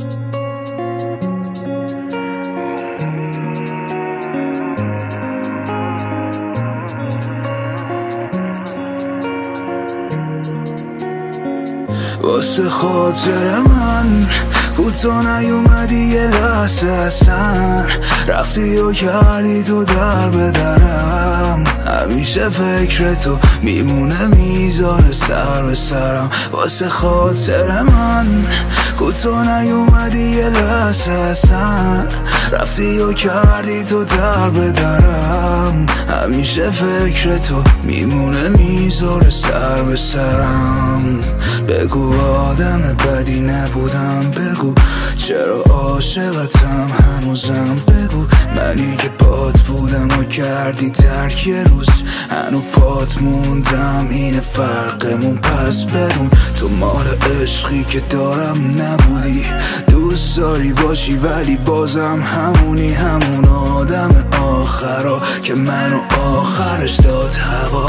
واسه خاطر من کوتا نیومدی یه لحظه اصلا، رفتی و کردی تو در به درم. همیشه فکر تو میمونه میذاره سر به سرم. واسه خاطر من کوتا نیومدی یه لحظه اصلا، رفتی و کردی تو در به درم. همیشه فکر تو میمونه میذاره سر به سرم. بگو آدم بدی نبودم، بگو چرا عاشقتم هنوزم، بگو منی که پات بودم و کردی ترک یه روز، هنو پات موندم اینه فرقمون. پس بدون تو مال عشقی که دارم نبودی، دوست داری باشی ولی بازم همونی، همون آدم آخرا که منو آخرش داد هوا.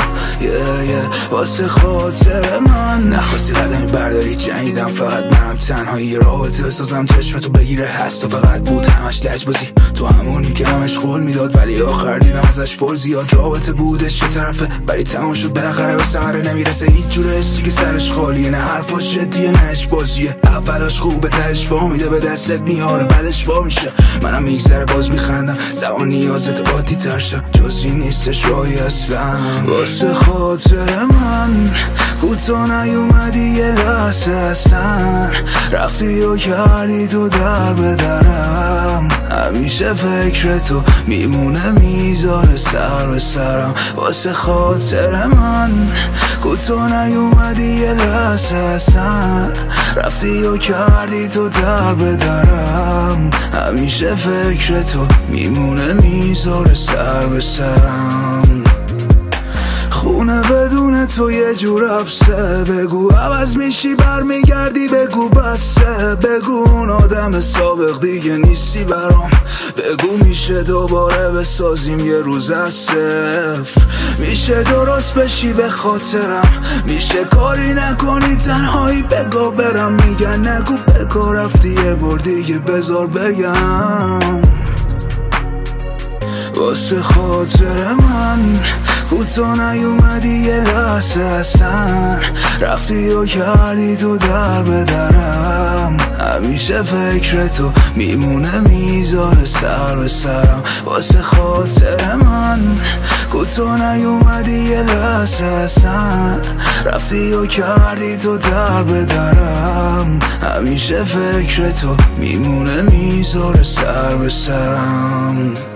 واسه خاطر من نخواستی قدمی برداری، جنگیدم فقط منم تنهایی، رابطه بسازم چشم تو بگیره، هست و فقط بود همش لجبازی. تو همونی که همش خول میداد ولی آخر دیدم ازش فول زیاد. رابطه بودش یه طرفه ولی تمام شد بالاخره به ثمره نمیرسه. هیچ جور حسی که سرش خالیه، نه حرفاش جدیه نه اش بازیه. اولاش خوبه تهش وا میده به دستت میاره بعدش وا میشه. منم میگذره باز میخندم، زمان نیازت عادی تر شد، جزی نیستش راهی اصلا. واسه خاطر من کوتا نیومدی یه لحظه اصلا، رفتی و کردی تو در به درم. همیشه فکر تو میمونه میذاره سر به سرم. واسه خاطر من کوتا نیومدی یه لحظه اصلا، رفتی و کردی تو در به درم. همیشه فکر تو میمونه میذاره سر به سرم. خونه بدون تو یه جور حبسه، بگو عوض میشی برمیگردی، بگو بسه، بگو اون آدم سابق دیگه نیستی برام، بگو میشه دوباره بسازیم یه روز از صفر، میشه درست بشی به خاطرم، میشه کاری نکنی تنهایی بگو برم، میگن نگو بگو رفتی یه بار دیگه بذار بگم. واسه خاطر من کوتا نیومدی یه لحظه اصلا، رفتی و کردی تو در به درم. همیشه فکر تو میمونه میذاره سر به سرم. واسه خاطر من کوتا نیومدی یه لحظه اصلا، رفتی و کردی تو در به درم. همیشه فکر تو میمونه میذاره سر به سرم.